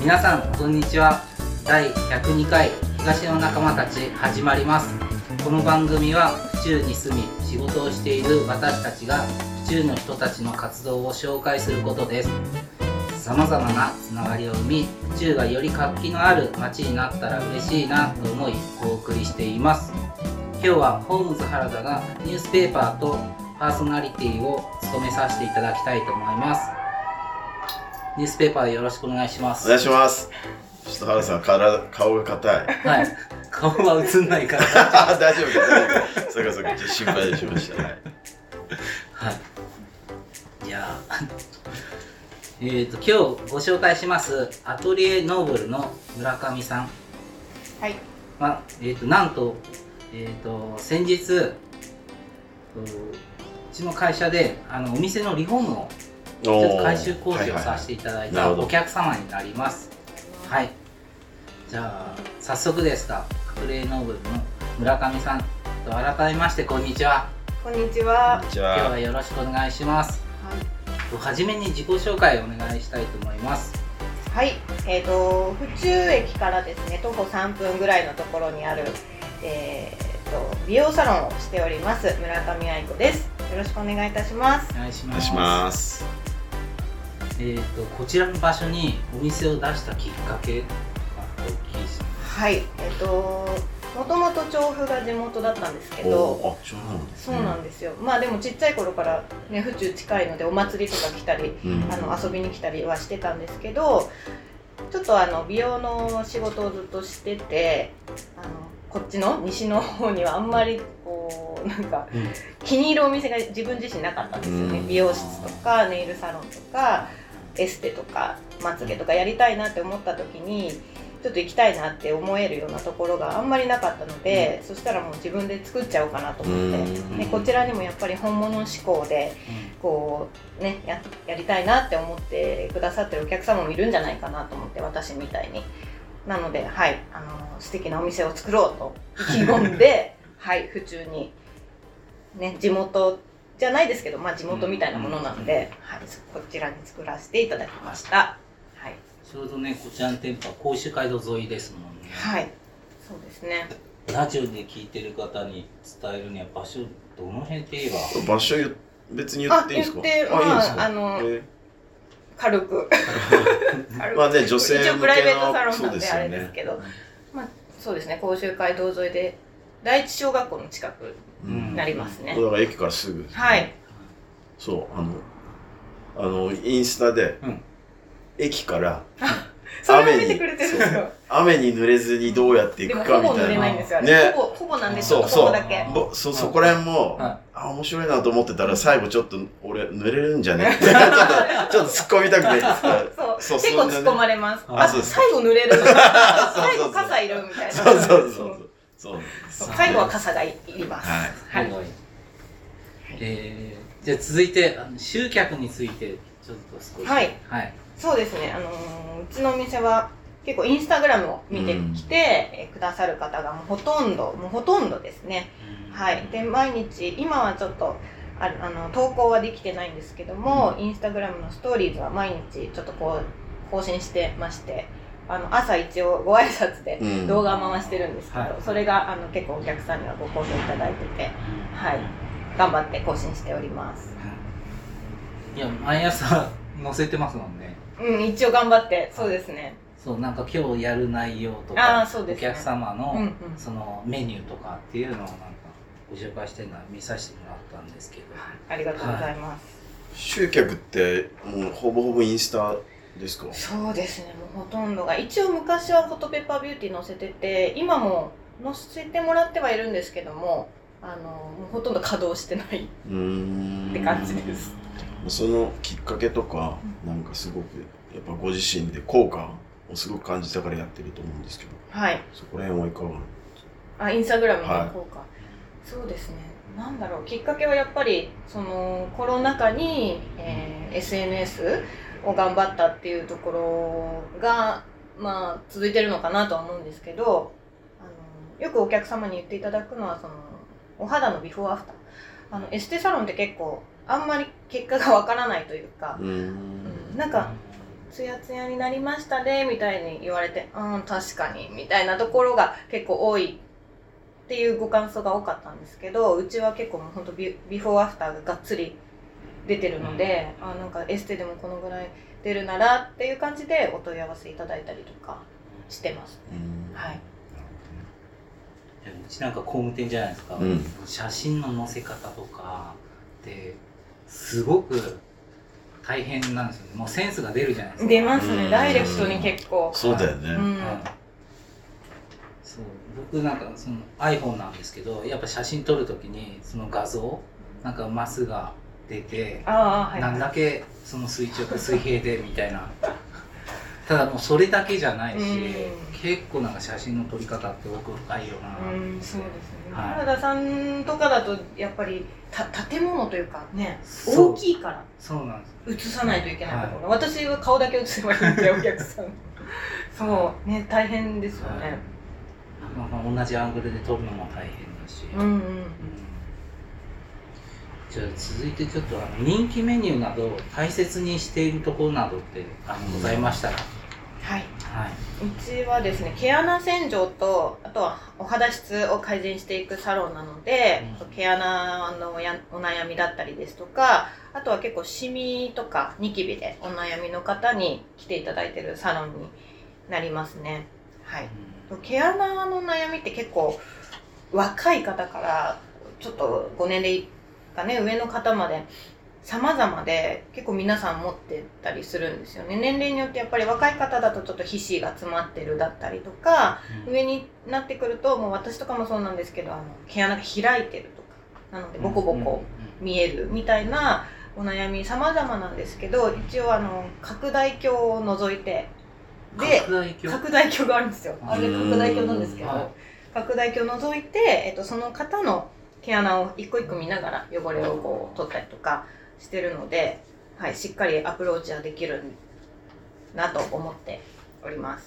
皆さんこんにちは。第102回東の仲間たち始まります。この番組は府中に住み仕事をしている私たちが府中の人たちの活動を紹介することです。さまざまなつながりを生み、府中がより活気のある街になったら嬉しいなと思いお送りしています。今日はホームズ原田がニュースペーパーとパーソナリティを務めさせていただきたいと思います。ニュースペーパーよろしくお願いします。 お願いします。ちょっと原さん顔が硬い。 はい。顔は映んないから大丈夫か。そうかちょっと心配しました。はい。 はい。じゃあ今日ご紹介しますアトリエノーブルの村上さん。 はい。 なんと先日うちの会社でお店のリフォームをちょっと改修工事をさせていただいたお客様になります。はい。じゃあ早速ですが、アトリエノーブルの村上さんと改めましてこんにちは。 こんにちは。 今日はよろしくお願いします。はじめに自己紹介をお願いしたいと思います。 はい。府中駅からですね、徒歩3分ぐらいのところにある美容サロンをしております村上愛子です。よろしくお願いいたします。 お願いしお願いしまます。 こちらの場所にお店を出したきっかけがお聞きします。 はい。もともと調布が地元だったんですけど、そうなんですよ。まあでもちっちゃい頃からね、府中近いのでお祭りとか来たり、遊びに来たりはしてたんですけど、ちょっと美容の仕事をずっとしてて、こっちの西の方にはあんまりこうなんか気に入るお店が自分自身なかったんですよね。美容室とかネイルサロンとかエステとかまつげとかやりたいなって思った時にちょっと行きたいなって思えるようなところがあんまりなかったので、そしたらもう自分で作っちゃおうかなと思って、でこちらにもやっぱり本物志向でこうね やりたいなって思ってくださってるお客様もいるんじゃないかなと思って、私みたいに。なので、はい、素敵なお店を作ろうと意気込んではい、府中にね、地元じゃないですけど、まあ地元みたいなものなので、はい、こちらに作らせていただきました。はい。 ちょうどね、こちらの店舗は甲州街道沿いですもんね。 はい、そうですね。 ラジオで聞いてる方に伝えるには場所どの辺って言えば。 場所別に言っていいんですか？ 言って、まあ軽くまあね、女性向けの一応プライベートサロンなんであれですけど、まあそうですね、甲州街道沿いで第一小学校の近くになりますね。 だから駅からすぐですね。 はい。 そうインスタで駅からそれを見てくれてるんですよ。 雨に濡れずにどうやっていくかみたいな。 でもほぼ濡れないんですよ。 ね。 ほぼなんですよ。ここだけ。 そこら辺も面白いなと思ってたら、最後ちょっと俺濡れるんじゃねってちょっと突っ込みたくて。 そう。結構突っ込まれます。最後濡れる。最後傘いるみたいな。 そう。 最後は傘がいります。はい。 じゃあ続いて集客についてちょっと少し。 はい。そうですね。うちのお店は結構インスタグラムを見てきてくださる方がもうほとんどですね。はい。で毎日今はちょっと投稿はできてないんですけども、インスタグラムのストーリーズは毎日ちょっとこう更新してまして、朝一応ご挨拶で動画を回してるんですけど、それが結構お客さんにはご好評いただいてて、はい。頑張って更新しております。 いや毎朝載せてますもんね。 一応頑張って、そうですね。 そうなんか今日やる内容とか、 そうですね、 お客様のそのメニューとかっていうのをなんかご紹介してるのは見させてもらったんですけど、 ありがとうございます。 集客ってもうほぼほぼインスタですか？ そうですね、もうほとんどが一応昔はフォトペッパービューティー載せてて、今も載せてもらってはいるんですけども、もうほとんど稼働してないって感じです。 そのきっかけとか、なんかすごくやっぱご自身で効果をすごく感じたからやってると思うんですけど、 はい。 そこら辺はいかが？ インスタグラムの効果、そうですね。なんだろう、きっかけはやっぱりそのコロナ禍に、SNS を頑張ったっていうところがまあ続いてるのかなとは思うんですけど、よくお客様に言っていただくのはそのお肌のビフォーアフター、エステサロンって結構あんまり結果がわからないというか、なんかツヤツヤになりましたねみたいに言われて、確かにみたいなところが結構多いっていうご感想が多かったんですけど、うちは結構もうほんとビフォーアフターががっつり出てるので、なんかエステでもこのぐらい出るならっていう感じでお問い合わせいただいたりとかしてます、はい。 うちなんか工務店じゃないですか、写真の載せ方とかですごく大変なんですよね。もうセンスが出るじゃないですか。 出ますね、ダイレクトに結構。 そうだよね、 そう、僕なんかその iPhone なんですけど、やっぱ写真撮るときにその画像なんかマスが出て、なんだけその垂直水平でみたいなただもうそれだけじゃないし、結構なんか写真の撮り方って奥深いよな。 そうですね、原田さんとかだとやっぱり建物というかね、大きいからそうなんです、 映さないといけないところ、私は顔だけ映せばいいんでお客さんそうね、大変ですよね、 同じアングルで撮るのも大変だし、じゃあ続いてちょっと人気メニューなど大切にしているところなどってございましたら。はい、 うちはですね、毛穴洗浄とあとはお肌質を改善していくサロンなので、毛穴のお悩みだったりですとか、あとは結構シミとかニキビでお悩みの方に来ていただいているサロンになりますね。はい、毛穴の悩みって結構若い方からちょっとご年齢がね上の方まで様々で結構皆さん持ってたりするんですよね。年齢によってやっぱり若い方だとちょっと皮脂が詰まってるだったりとか、上になってくるともう私とかもそうなんですけど毛穴が開いてるとかなのでボコボコ見えるみたいなお悩み様々なんですけど、一応拡大鏡を除いてで拡大鏡があるんですよ。あれ拡大鏡なんですけど、拡大鏡を除いて、その方の毛穴を一個一個見ながら汚れをこう取ったりとかしてるので、はい、しっかりアプローチはできるなと思っております。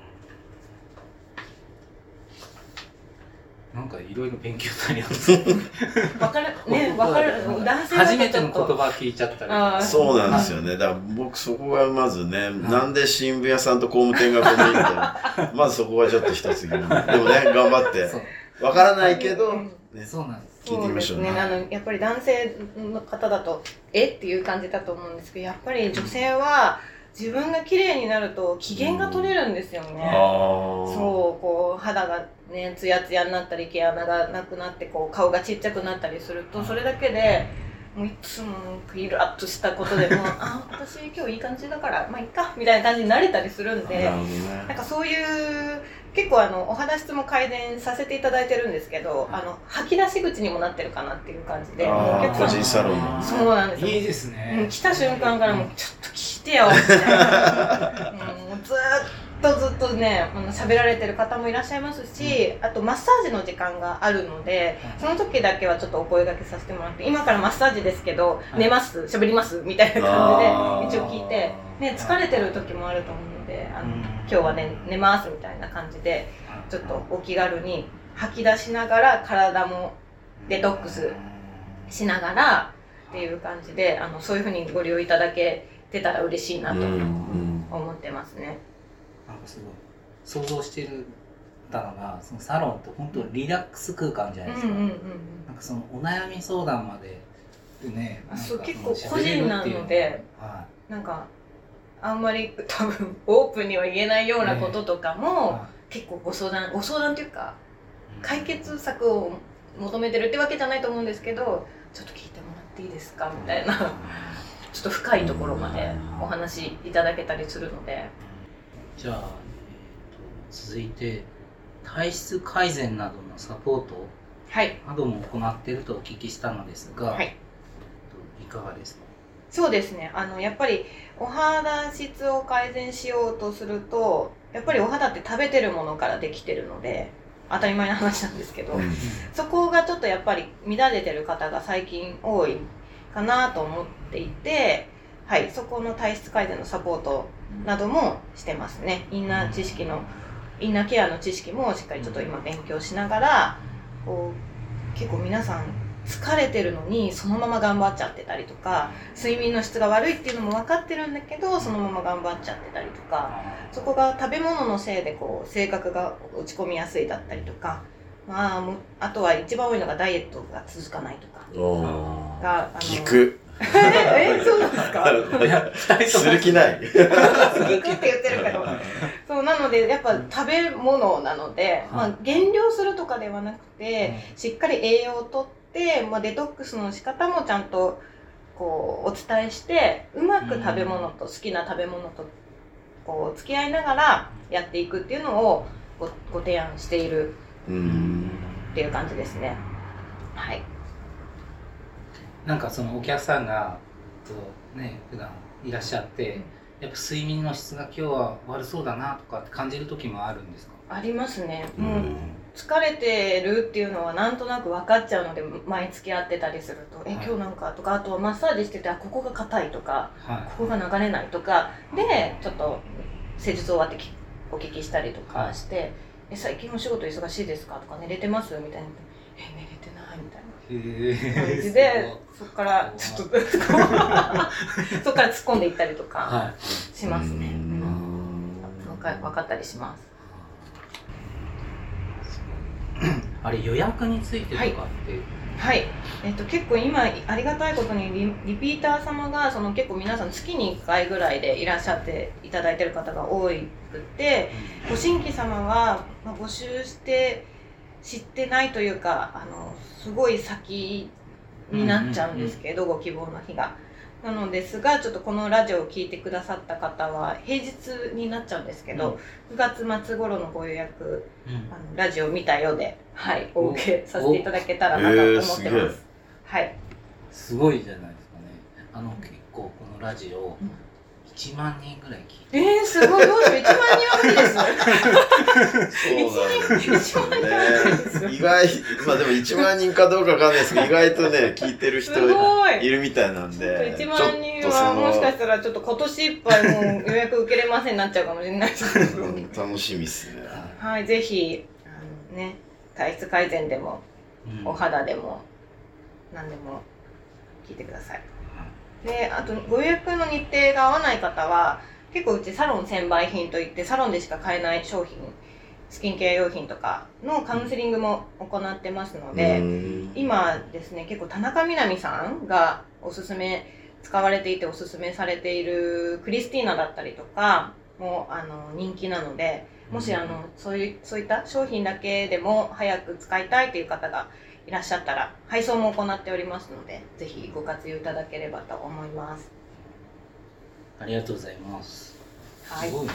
なんかいろいろ勉強になりますね。 わかるね、わかる。 初めての言葉聞いちゃったり。 そうなんですよね。だから僕そこがまずね、なんで新聞屋さんと工務店がこのいいんだまずそこがちょっと一つ疑問。でもね、頑張って。わからないけど、 そうなんです。 聞いてみましょうね。 やっぱり男性の方だとっていう感じだと思うんですけど、やっぱり女性は自分が綺麗になると機嫌が取れるんですよね。そう、こう肌がねツヤツヤになったり毛穴がなくなってこう顔がちっちゃくなったりすると、それだけでもういつもイラッとしたことでも私今日いい感じだからまあいっかみたいな感じになれたりするんで、なんかそういう結構お肌質も改善させていただいてるんですけど、吐き出し口にもなってるかなっていう感じで、 個人サロンそうなんですよ。 いいですね。 来た瞬間からもうちょっと聞いてよみたいなもうずっとね喋られてる方もいらっしゃいますし、あとマッサージの時間があるので、その時だけはちょっとお声掛けさせてもらって、今からマッサージですけど寝ます喋りますみたいな感じで一応聞いて、ね、疲れてる時もあると思うので今日はね寝ますみたいな感じでちょっとお気軽に吐き出しながら体もデトックスしながらっていう感じでそういう風にご利用いただけてたら嬉しいなと思ってますね。 なんかすごい想像してるのがそのサロンって本当にリラックス空間じゃないですか。なんかそのお悩み相談までね、 そう結構個人なので、なんかあんまり多分オープンには言えないようなこととかも、結構ご相談というか解決策を求めてるってわけじゃないと思うんですけど、ちょっと聞いてもらっていいですかみたいなちょっと深いところまでお話いただけたりするので。 じゃあ、続いて体質改善などのサポートなども行っているとお聞きしたのですが、いかがですか？ そうですね、やっぱりお肌質を改善しようとすると、やっぱりお肌って食べてるものからできてるので当たり前の話なんですけど、そこがちょっとやっぱり乱れてる方が最近多いかなと思っていて、はい、そこの体質改善のサポートなどもしてますね。インナーケアの知識もしっかりちょっと今勉強しながら、こう結構皆さん疲れてるのにそのまま頑張っちゃってたりとか、睡眠の質が悪いっていうのも分かってるんだけどそのまま頑張っちゃってたりとか、そこが食べ物のせいでこう性格が落ち込みやすいだったりとか、あとは一番多いのがダイエットが続かないとかが聞くそうなんですかする気ない聞くって言ってるけどそうなのでやっぱ食べ物なので、減量するとかではなくて、しっかり栄養をとって、デトックスの仕方もちゃんとこうお伝えして、うまく食べ物と好きな食べ物とこう付き合いながらやっていくっていうのをご提案しているっていう感じですね。はい。 なんかそのお客さんがね普段いらっしゃって、やっぱ睡眠の質が今日は悪そうだなとかって感じる時もあるんですか？ ありますね。もう疲れてるっていうのはなんとなく分かっちゃうので、毎月会ってたりすると、今日なんかとか、あとはマッサージしててここが硬いとか、ここが流れないとかでちょっと施術終わってお聞きしたりとかして、最近お仕事忙しいですかとか、寝れてますみたいな、寝れてないみたいな感じで、そこからちょっとそこから突っ込んでいったりとかしますね。分かったりします。 あれ予約についてとかって、 はい、結構今ありがたいことにリピーター様が結構皆さん月に1回ぐらいでいらっしゃっていただいてる方が多くて、ご新規様は募集して知ってないというか、すごい先になっちゃうんですけど、ご希望の日が。なのですが、ちょっとこのラジオを聞いてくださった方は平日になっちゃうんですけど、9月末頃のご予約、ラジオ見たようで、お受けさせていただけたらなと思ってます。 すごいじゃないですかね。結構このラジオ、1万人ぐらい聞いてすごい、どうしよう、1万人は無理です。 そうなんですよね。意外、でも1万人かどうかわかんないですけど、意外とね、聞いてる人いるみたいなんで。 1万人はもしかしたらちょっと今年いっぱいもう予約受けれませんになっちゃうかもしれないですけど。 楽しみっすね。 ぜひ、体質改善でも、お肌でも、何でも聞いてください。で、あとご予約の日程が合わない方は、結構うちサロン専売品といってサロンでしか買えない商品、スキンケア用品とかのカウンセリングも行ってますので、今ですね、結構田中みな実さんが使われていておすすめされているクリスティーナだったりとかも人気なので、もしそういった商品だけでも早く使いたいという方がいらっしゃったら、配送も行っておりますので、ぜひご活用いただければと思います。 ありがとうございます。すごいね。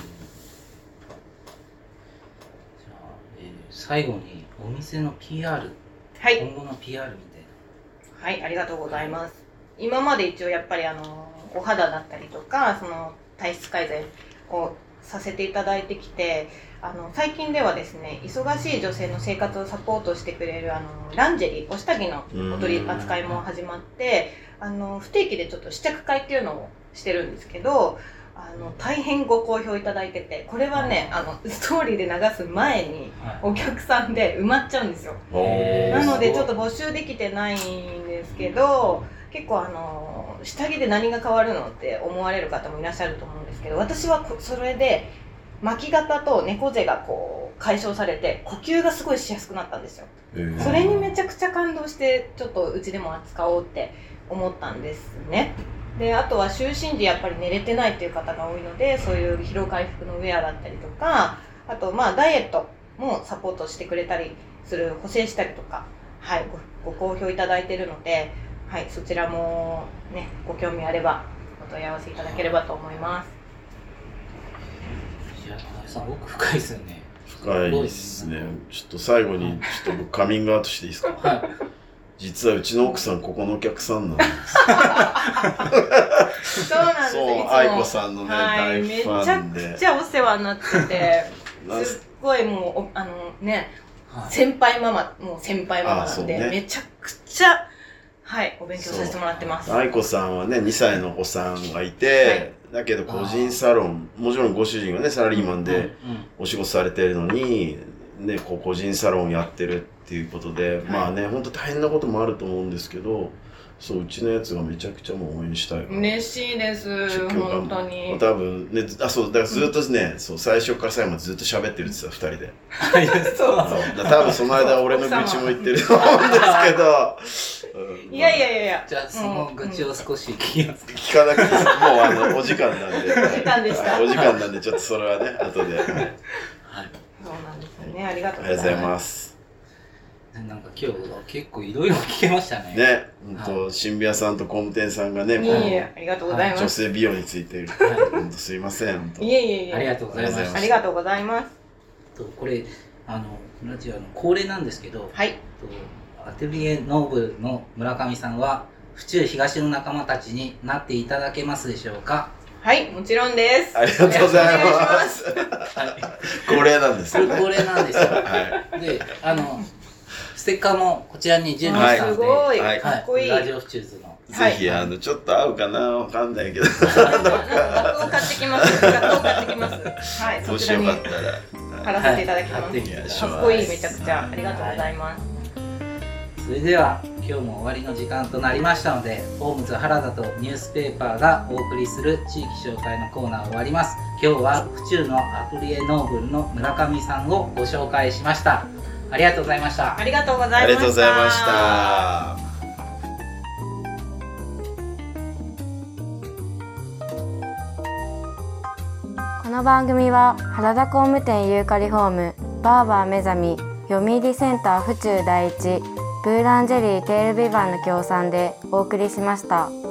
じゃあ、最後にお店の PR、今後の PR みたいな。 ありがとうございます。今まで一応やっぱりお肌だったりとか、その体質改善をさせていただいてきて、最近ではですね、忙しい女性の生活をサポートしてくれるランジェリー、お下着のお取り扱いも始まって、不定期でちょっと試着会っていうのをしてるんですけど、大変ご好評いただいてて、これはね、ストーリーで流す前にお客さんで埋まっちゃうんですよ。なのでちょっと募集できてないんですけど、結構下着で何が変わるのって思われる方もいらっしゃると思うんですけど、私はそれで巻き肩と猫背がこう解消されて、呼吸がすごいしやすくなったんですよ。それにめちゃくちゃ感動して、ちょっとうちでも扱おうって思ったんですね。で、あとは就寝時やっぱり寝れてないっていう方が多いので、そういう疲労回復のウェアだったりとか、あとダイエットもサポートしてくれたりする、補正したりとか、ご好評いただいているので、そちらもね、ご興味あればお問い合わせいただければと思います。 いや、さん奥深いですよね。 深いですね。ちょっと最後にちょっと僕カミングアウトしていいですか？実はうちの奥さんここのお客さんなんです。 そうなんです。 そう、愛子さんのね、大ファンで。 めちゃくちゃお世話になってて、すっごいもう先輩ママなんで、めちゃくちゃお勉強させてもらってます。 愛子さんはね、2歳のお子さんがいて、だけど個人サロン、もちろんご主人がね、サラリーマンでお仕事されてるのに、 ね、こう個人サロンやってるっていうことで、まあね本当大変なこともあると思うんですけど、そううちのやつがめちゃくちゃもう応援したい。 嬉しいです。本当に。 多分ね、そうだからずっとね、そう最初から最後までずっと喋ってるって言ってた2人で。 そう多分その間俺の愚痴も言ってると思うんですけど。 いやいやいやいや。 じゃあその愚痴を少し聞きますか。 聞かなくてもうお時間なんで。 お時間でした。 お時間なんでちょっとそれはね後で。はい。 そうなんですよね。ありがとうございます。 なんか今日は結構いろいろ聞けましたね。 ね、新聞屋さんと工務店さんがね、 ありがとうございます。 女性美容について本当すいません。 いえいえ、 ありがとうございます。 ありがとうございます。 これラジオの恒例なんですけど、 はい。 アトリエノーブルの村上さんは府中東の仲間たちになっていただけますでしょうか。 はい、もちろんです。 ありがとうございます。恒例なんですよね。 恒例なんですよ。で、ステッカーもこちらに準備したので、 すごい、かっこいい。 ラジオフチューズの。 ぜひちょっと合うかなわかんないけど。 額を買ってきます。額を買ってきます。はい、 もしよかったら貼らせていただきます。かっこいい、めちゃくちゃありがとうございます。 それでは今日も終わりの時間となりましたので、ホームズ原田とニュースペーパーがお送りする地域紹介のコーナー終わります。今日は府中のアトリエノーブルの村上さんをご紹介しました。ありがとうございました。 ありがとうございました。 ありがとうございました。 この番組は原田工務店ユーカリホーム、バーバー目覚み、読売センター府中第一、ブーランジェリーテールビバンの協賛でお送りしました。